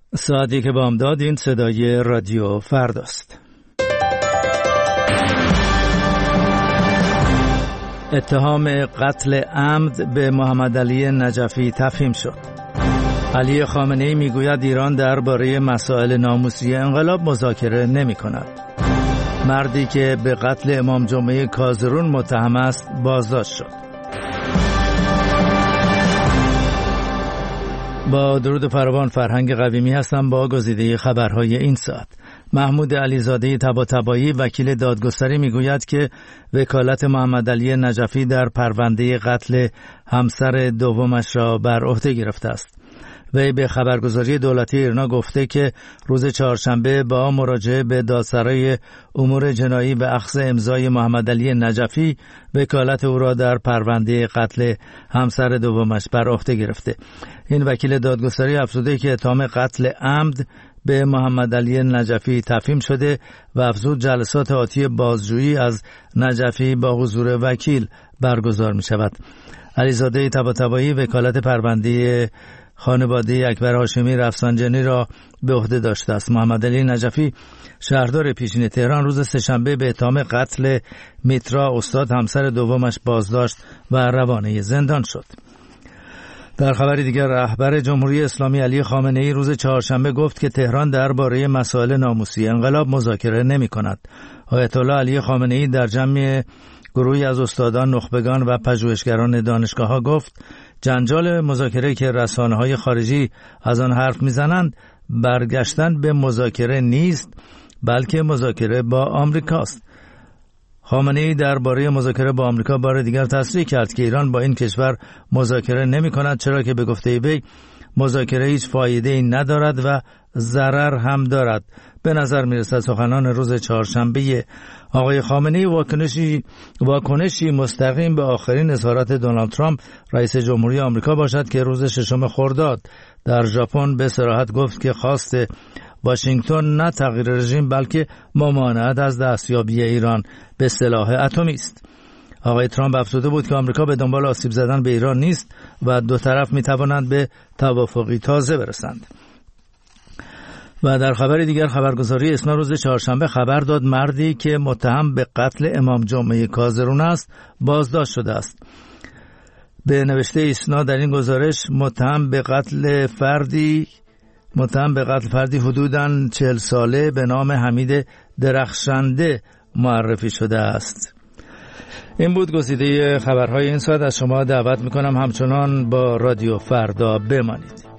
ساعتی که بامداد، این صدای رادیو فرداست. اتهام قتل عمد به محمد علی نجفی تفهیم شد. علی خامنه‌ای میگوید ایران درباره مسائل ناموسی انقلاب مذاکره نمی کند. مردی که به قتل امام جمعه کازرون متهم است بازداشت شد. با درود فراوان، فرهنگ قویمی هستم با گزیده خبرهای این ساعت. محمود علیزاده طباطبایی وکیل دادگستری میگوید که وکالت محمد علی نجفی در پرونده قتل همسر دومش را بر عهده گرفته است. وی به خبرگزاری دولتی ایرنا گفته که روز چهارشنبه با مراجعه به دادسرای امور جنایی و اخذ امضای محمد علی نجفی وکالت او را در پرونده قتل همسر دومش بر عهده گرفته. این وکیل دادگستری افزوده که اتهام قتل عمد به محمد علی نجفی تفهیم شده و افزود جلسات آتی بازجویی از نجفی با حضور وکیل برگزار می شود. علیزاده طباطبایی وکالت پرونده خانواده اکبر هاشمی رفسنجانی را به عهده داشته است. محمد علی نجفی شهردار پیشین تهران روز سه‌شنبه به اتهام قتل میترا استاد همسر دومش بازداشت و روانه زندان شد. در خبری دیگر، رهبر جمهوری اسلامی علی خامنه‌ای روز چهارشنبه گفت که تهران درباره مسائل ناموسی انقلاب مذاکره نمی کند. آیت الله علی خامنه‌ای در جمع گروهی از استادان، نخبگان و پژوهشگران دانشگاه‌ها گفت جنجال مذاکره که رسانه‌های خارجی از آن حرف می‌زنند برگشتن به مذاکره نیست، بلکه مذاکره با آمریکاست. خامنه‌ای درباره مذاکره با آمریکا بار دیگر تصریح کرد که ایران با این کشور مذاکره نمی‌کند، چرا که به گفته وی مذاکره هیچ فایده‌ای ندارد و ضرر هم دارد. به نظر می‌رسد سخنان روز چهارشنبه آقای خامنه‌ای واکنشی مستقیم به آخرین اظهارات دونالد ترامپ رئیس جمهوری آمریکا باشد که روز 6 خرداد در ژاپن به صراحت گفت که خواست واشنگتن نه تغییر رژیم بلکه ممانعت از دستیابی ایران به سلاح اتمی است. آقای ترامپ افزوده بود که آمریکا به دنبال آسیب زدن به ایران نیست و دو طرف می‌توانند به توافقی تازه برسند. و در خبر دیگر، خبرگزاری اسنا روز چهارشنبه خبر داد مردی که متهم به قتل امام جمعه کازرون است بازداشت شده است. به نوشته اسنا در این گزارش متهم به قتل فردی حدوداً 40 ساله به نام حمید درخشنده معرفی شده است. این بود گزیده خبرهای این ساعت. از شما دعوت میکنم همچنان با رادیو فردا بمانید.